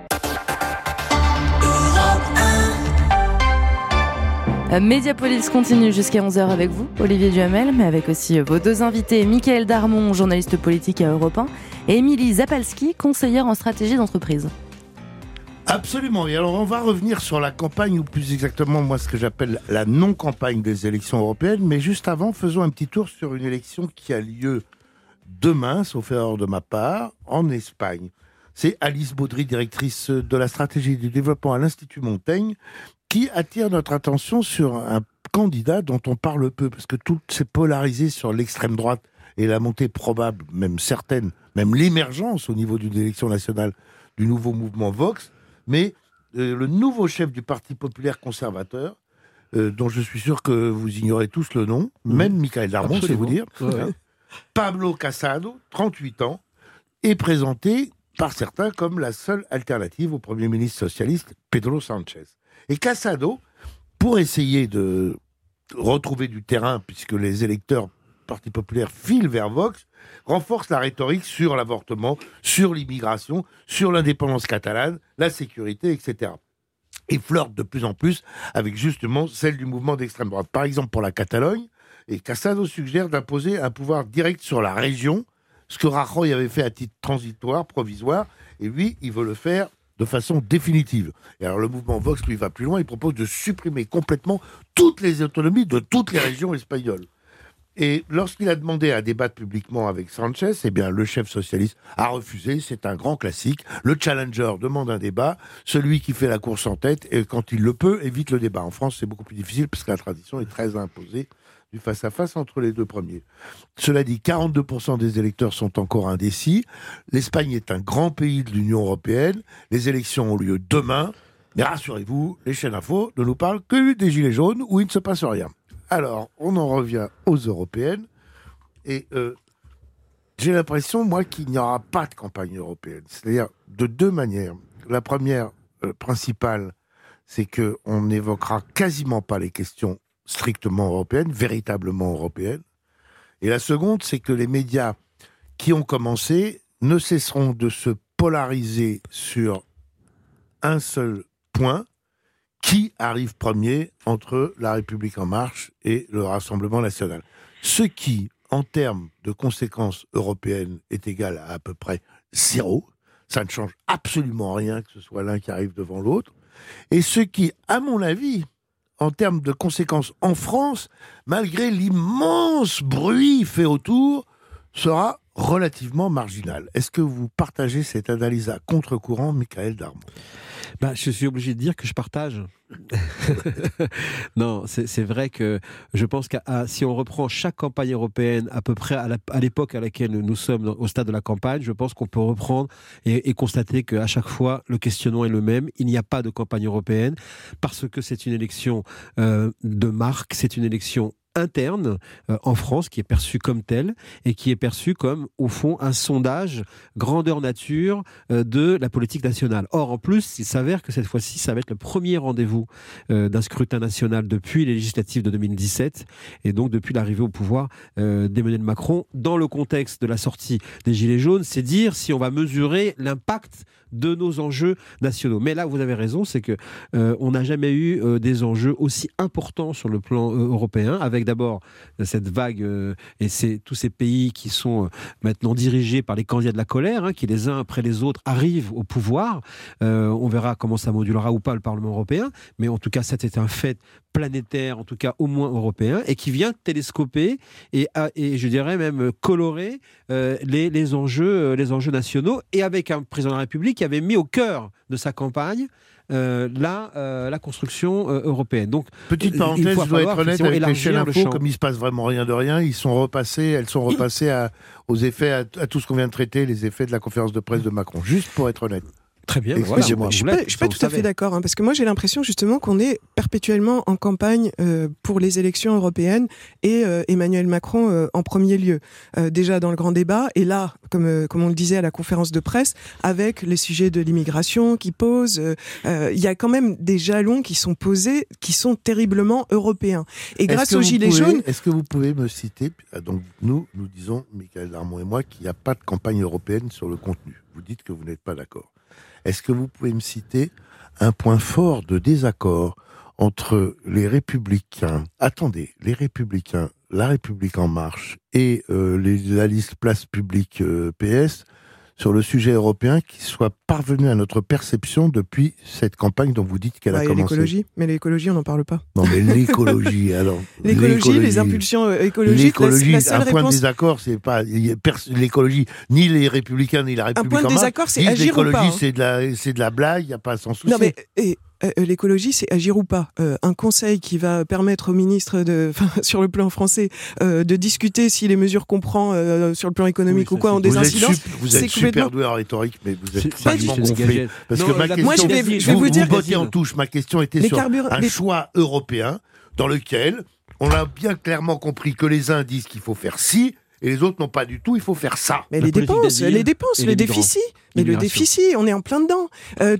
Mediapolis continue jusqu'à 11h avec vous, Olivier Duhamel, mais avec aussi vos 2 invités, Michael Darmon, journaliste politique à Europe 1, et Émilie Zapalski, conseillère en stratégie d'entreprise. Absolument. Et alors, on va revenir sur la campagne, ou plus exactement, moi, ce que j'appelle la non-campagne des élections européennes. Mais juste avant, faisons un petit tour sur une élection qui a lieu demain, sauf erreur de ma part, en Espagne. C'est Alice Baudry, directrice de la stratégie du développement à l'Institut Montaigne, qui attire notre attention sur un candidat dont on parle peu, parce que tout s'est polarisé sur l'extrême droite et la montée probable, même certaine, même l'émergence au niveau d'une élection nationale du nouveau mouvement Vox. Mais le nouveau chef du Parti populaire conservateur, dont je suis sûr que vous ignorez tous le nom, même Michael Darmon, c'est vous dire, Pablo Casado, 38 ans, est présenté par certains comme la seule alternative au Premier ministre socialiste Pedro Sánchez. Et Casado, pour essayer de retrouver du terrain, puisque les électeurs Parti populaire filent vers Vox, renforce la rhétorique sur l'avortement, sur l'immigration, sur l'indépendance catalane, la sécurité, etc. Et flirte de plus en plus avec justement celle du mouvement d'extrême droite. Par exemple, pour la Catalogne, et Casado suggère d'imposer un pouvoir direct sur la région, ce que Rajoy avait fait à titre transitoire, provisoire, et lui, il veut le faire de façon définitive. Et alors le mouvement Vox, lui, va plus loin, il propose de supprimer complètement toutes les autonomies de toutes les régions espagnoles. Et lorsqu'il a demandé à débattre publiquement avec Sánchez, eh bien, le chef socialiste a refusé, c'est un grand classique. Le challenger demande un débat, celui qui fait la course en tête, et quand il le peut, évite le débat. En France, c'est beaucoup plus difficile, parce que la tradition est très imposée du face-à-face entre les 2 premiers. Cela dit, 42% des électeurs sont encore indécis. L'Espagne est un grand pays de l'Union européenne. Les élections ont lieu demain. Mais rassurez-vous, les chaînes info ne nous parlent que des gilets jaunes, où il ne se passe rien. Alors, on en revient aux européennes, et j'ai l'impression, moi, qu'il n'y aura pas de campagne européenne. C'est-à-dire de 2 manières. La première, principale, c'est qu'on n'évoquera quasiment pas les questions strictement européennes, véritablement européennes. Et la seconde, c'est que les médias qui ont commencé ne cesseront de se polariser sur un seul point: qui arrive premier entre La République En Marche et le Rassemblement National. Ce qui, en termes de conséquences européennes, est égal à peu près 0. Ça ne change absolument rien que ce soit l'un qui arrive devant l'autre. Et ce qui, à mon avis, en termes de conséquences en France, malgré l'immense bruit fait autour, sera relativement marginal. Est-ce que vous partagez cette analyse à contre-courant, Michael Darmon ? Je suis obligé de dire que je partage. Non, c'est vrai que je pense que si on reprend chaque campagne européenne à peu près à l'époque à laquelle nous sommes au stade de la campagne, je pense qu'on peut reprendre et constater qu'à chaque fois le questionnement est le même. Il n'y a pas de campagne européenne parce que c'est une élection de marque, c'est une élection interne en France qui est perçue comme telle et qui est perçue comme au fond un sondage grandeur nature de la politique nationale. Or en plus il s'avère que cette fois-ci ça va être le premier rendez-vous d'un scrutin national depuis les législatives de 2017 et donc depuis l'arrivée au pouvoir d'Emmanuel Macron dans le contexte de la sortie des Gilets jaunes. C'est dire si on va mesurer l'impact de nos enjeux nationaux. Mais là, vous avez raison, c'est que on n'a jamais eu des enjeux aussi importants sur le plan européen, avec d'abord cette vague et tous ces pays qui sont maintenant dirigés par les candidats de la colère, qui les uns après les autres arrivent au pouvoir. On verra comment ça modulera ou pas le Parlement européen, mais en tout cas, c'est un fait planétaire, en tout cas au moins européen, et qui vient télescoper et je dirais même colorer les enjeux nationaux, et avec un président de la République qui avait mis au cœur de sa campagne la construction européenne. Donc, petite parenthèse, je dois être honnête avec les chaînes info, comme il se passe vraiment rien de rien, elles sont repassées aux effets, à tout ce qu'on vient de traiter, les effets de la conférence de presse de Macron. Juste pour être honnête. Très bien. Excusez-moi. Je ne suis pas tout à fait d'accord, parce que moi j'ai l'impression justement qu'on est perpétuellement en campagne pour les élections européennes et Emmanuel Macron en premier lieu. Déjà dans le grand débat, et là, comme on le disait à la conférence de presse, avec les sujets de l'immigration qui posent, il y a quand même des jalons qui sont posés, qui sont terriblement européens. Et grâce aux Gilets jaunes... Est-ce que vous pouvez me citer, donc nous disons, Michael Darmon et moi, qu'il n'y a pas de campagne européenne sur le contenu. Vous dites que vous n'êtes pas d'accord. Est-ce que vous pouvez me citer un point fort de désaccord entre les Républicains, les Républicains, La République En Marche et la liste Place Publique PS sur le sujet européen qui soit parvenu à notre perception depuis cette campagne dont vous dites qu'elle a commencé? L'écologie, mais l'écologie, on n'en parle pas. Non, mais l'écologie, alors. L'écologie, les impulsions écologiques, l'écologie, un point de désaccord, c'est pas l'écologie, ni les Républicains, ni la République En Marche. Un point de désaccord, c'est agir ou pas. L'écologie, c'est de la blague, il n'y a pas à s'en soucier. Non, mais l'écologie, c'est agir ou pas. Un conseil qui va permettre au ministre, sur le plan français, de discuter si les mesures qu'on prend sur le plan économique ou quoi ont des incidences. Vous êtes super doué en rhétorique, mais vous êtes tellement gonflé. Parce que ma question, moi, je vais vous dire, vous bottiez en touche. Ma question était sur un choix européen dans lequel on a bien clairement compris que les uns disent qu'il faut faire ci, et les autres n'ont pas du tout, il faut faire ça. Mais les dépenses, le déficit. Mais le déficit, on est en plein dedans.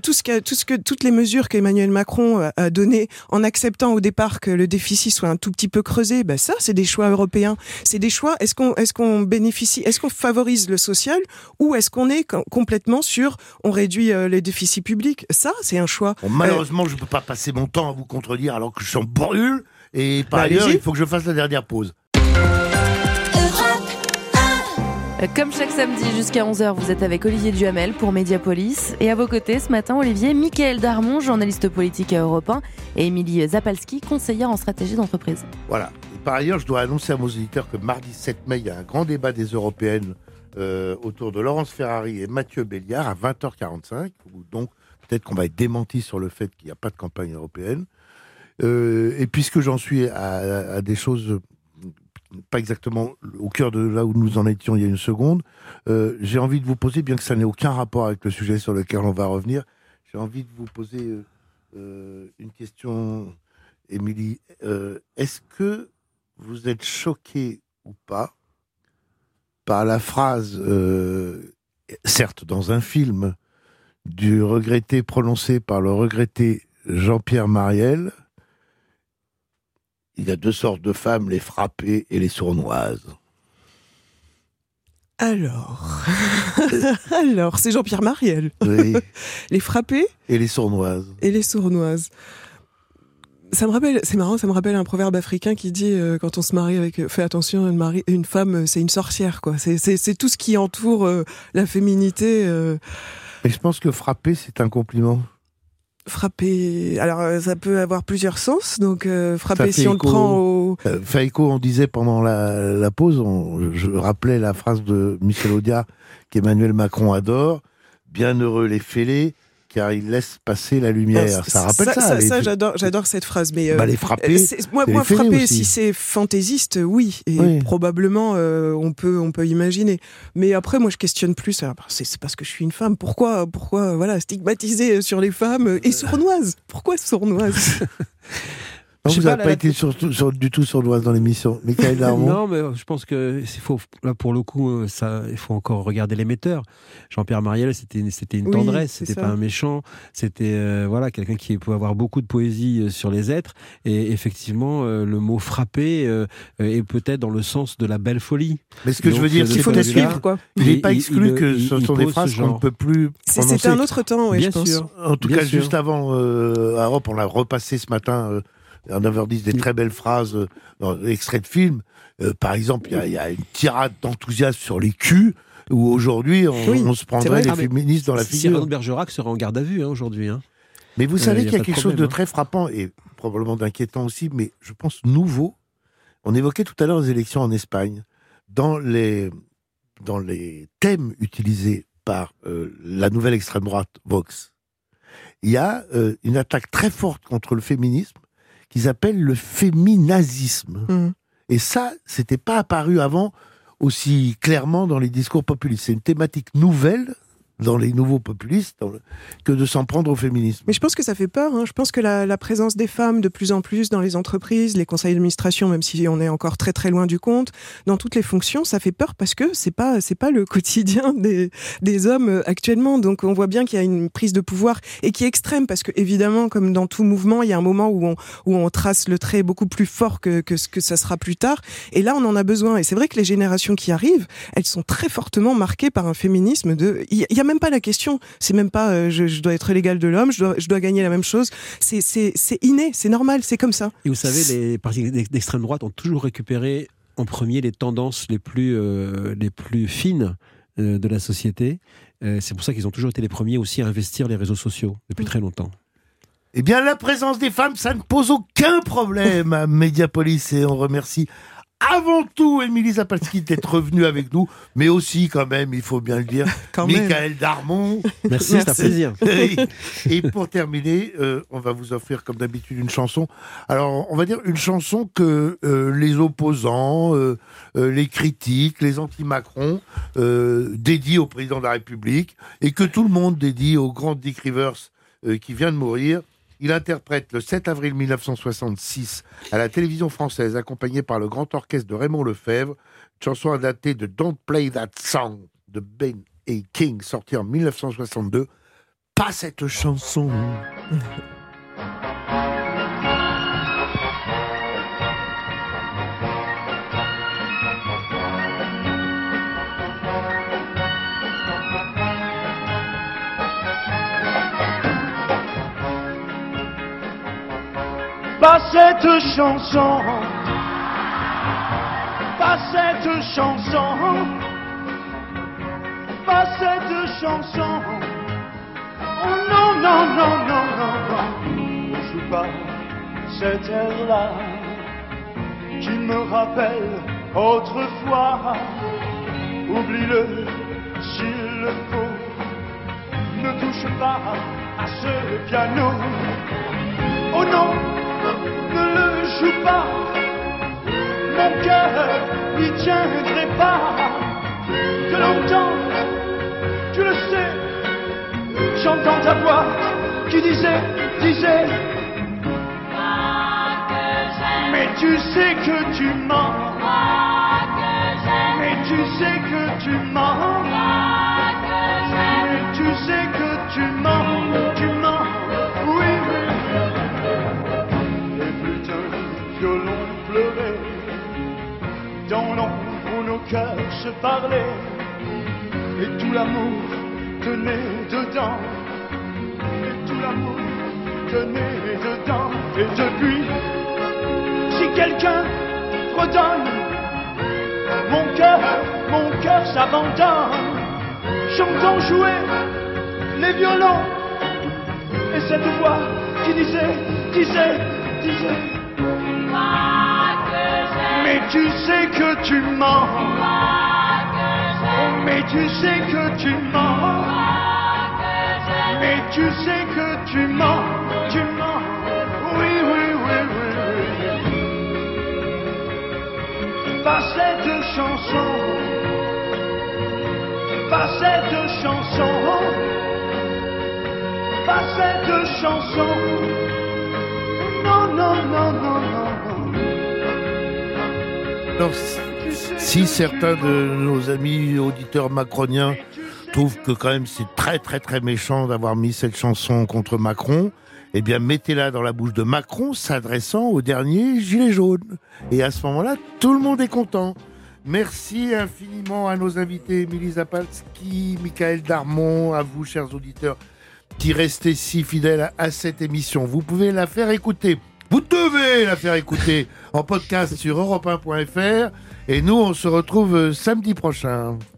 Toutes les mesures qu'Emmanuel Macron a données en acceptant au départ que le déficit soit un tout petit peu creusé, ça, c'est des choix européens. C'est des choix. Est-ce qu'on bénéficie, est-ce qu'on favorise le social, ou est-ce qu'on est complètement sur, on réduit les déficits publics? Ça, c'est un choix. Bon, malheureusement, je ne peux pas passer mon temps à vous contredire alors que je suis en brûle. Et par ailleurs, il faut que je fasse la dernière pause. Comme chaque samedi jusqu'à 11h, vous êtes avec Olivier Duhamel pour Mediapolis. Et à vos côtés, ce matin, Olivier, Michael Darmon, journaliste politique à Europe 1, et Émilie Zapalski, conseillère en stratégie d'entreprise. Voilà. Et par ailleurs, je dois annoncer à vos auditeurs que mardi 7 mai, il y a un grand débat des Européennes autour de Laurence Ferrari et Mathieu Béliard à 20h45. Donc, peut-être qu'on va être démenti sur le fait qu'il n'y a pas de campagne européenne. Et puisque j'en suis à des choses... pas exactement au cœur de là où nous en étions il y a une seconde, j'ai envie de vous poser, bien que ça n'ait aucun rapport avec le sujet sur lequel on va revenir, j'ai envie de vous poser une question, Émilie. Est-ce que vous êtes choquée ou pas par la phrase, certes dans un film, prononcée par le regretté Jean-Pierre Mariel: il y a deux sortes de femmes, les frappées et les sournoises. Alors, c'est Jean-Pierre Mariel. Oui. Les frappées et les sournoises. Ça me rappelle, c'est marrant, ça me rappelle un proverbe africain qui dit quand on se marie avec, fais attention, une femme, c'est une sorcière, quoi. C'est tout ce qui entoure la féminité. Mais je pense que frapper, c'est un compliment. Frapper, alors ça peut avoir plusieurs sens, donc frapper si on le prend au... Fait écho, on disait pendant la pause, je rappelais la phrase de Michel Audiard qu'Emmanuel Macron adore: bienheureux les fêlés, car il laisse passer la lumière. Ça rappelle ça. Ça, j'adore cette phrase. Mais les frapper. Moi frapper, si c'est fantaisiste, oui, et probablement on peut imaginer. Mais après, moi, je questionne plus. Alors, c'est parce que je suis une femme. Pourquoi, voilà, stigmatiser sur les femmes et sournoises. Pourquoi sournoises? Non, vous n'avez pas été du tout sournoise dans l'émission, Michael Darmon. Non, mais je pense que là pour le coup, il faut encore regarder l'émetteur. Jean-Pierre Mariel, c'était une tendresse, c'était pas un méchant, c'était quelqu'un qui peut avoir beaucoup de poésie sur les êtres. Et effectivement, le mot frapper est peut-être dans le sens de la belle folie. Mais ce que je veux dire, c'est peut-être suivre, quoi. Il n'est pas exclu que ce sont des phrases qu'on ne peut plus prononcer. C'était un autre temps, oui, je pense. Sûr. En tout cas, juste avant Europe, on l'a repassé ce matin. À 9h10, des très belles phrases extraits de films. Par exemple, il y a une tirade d'enthousiasme sur les culs, où aujourd'hui, on se prendrait les féministes dans la figure. Cyrano de Bergerac serait en garde à vue aujourd'hui. Hein. Mais vous savez qu'il y a quelque chose de très frappant, et probablement d'inquiétant aussi, mais je pense nouveau. On évoquait tout à l'heure les élections en Espagne. Dans les thèmes utilisés par la nouvelle extrême droite, Vox, il y a une attaque très forte contre le féminisme, qu'ils appellent le féminazisme. Et ça, c'était pas apparu avant aussi clairement dans les discours populistes. C'est une thématique nouvelle dans les nouveaux populistes que de s'en prendre au féminisme. Mais je pense que ça fait peur. Je pense que la présence des femmes de plus en plus dans les entreprises, les conseils d'administration, même si on est encore très très loin du compte, dans toutes les fonctions, ça fait peur parce que c'est pas le quotidien des hommes actuellement. Donc on voit bien qu'il y a une prise de pouvoir et qui est extrême parce que évidemment, comme dans tout mouvement, il y a un moment où on trace le trait beaucoup plus fort que ce que ça sera plus tard. Et là, on en a besoin. Et c'est vrai que les générations qui arrivent, elles sont très fortement marquées par un féminisme il y a même pas la question, c'est même pas je dois être l'égal de l'homme, je dois gagner la même chose, c'est inné, c'est normal, c'est comme ça. Et vous savez, les partis d'extrême droite ont toujours récupéré en premier les tendances les plus fines de la société. C'est pour ça qu'ils ont toujours été les premiers aussi à investir les réseaux sociaux depuis très longtemps. Eh bien, la présence des femmes, ça ne pose aucun problème à Mediapolis, et on remercie avant tout Émilie Zapalski d'être revenue avec nous, mais aussi quand même, il faut bien le dire, Michael Darmon. Merci, c'est un plaisir. Et pour terminer, on va vous offrir comme d'habitude une chanson. Alors, on va dire une chanson que les opposants, les critiques, les anti-Macron dédient au président de la République, et que tout le monde dédie au grand Dick Rivers qui vient de mourir. Il interprète le 7 avril 1966 à la télévision française, accompagné par le grand orchestre de Raymond Lefebvre, une chanson datée de Don't Play That Song de Ben et King, sortie en 1962. Pas cette chanson. Pas cette chanson, pas cette chanson, pas cette chanson. Oh non, non, non, non, non, non. Ne joue pas cette air-là qui me rappelle autrefois. Oublie-le s'il le faut. Ne touche pas à ce piano. Oh non, ne le joue pas, mon cœur n'y tiendrait pas. Je l'entends, tu le sais, j'entends ta voix qui disait, mais tu sais que tu mens, mais tu sais que tu mens, mais tu sais que tu mens, oui, oui. Violon pleurait, dans l'ombre où nos cœurs se parlaient, et tout l'amour tenait dedans, et tout l'amour tenait dedans. Et depuis, si quelqu'un redonne, mon cœur s'abandonne. J'entends jouer les violons, et cette voix qui disait. Mais tu sais que tu mens. Mais tu sais que tu mens. Et tu sais que tu mens, oui, oui, oui, oui, oui. Pas cette chanson, pas cette chanson, pas cette chanson. Non, non, non, non, non. Alors, si certains de nos amis auditeurs macroniens trouvent que quand même c'est très très très méchant d'avoir mis cette chanson contre Macron, eh bien mettez-la dans la bouche de Macron s'adressant au dernier gilet jaune. Et à ce moment-là, tout le monde est content. Merci infiniment à nos invités, Émilie Zapalski, Michael Darmon, à vous chers auditeurs qui restez si fidèles à cette émission. Vous pouvez la faire écouter. Vous devez la faire écouter en podcast sur europe1.fr. Et nous, on se retrouve samedi prochain.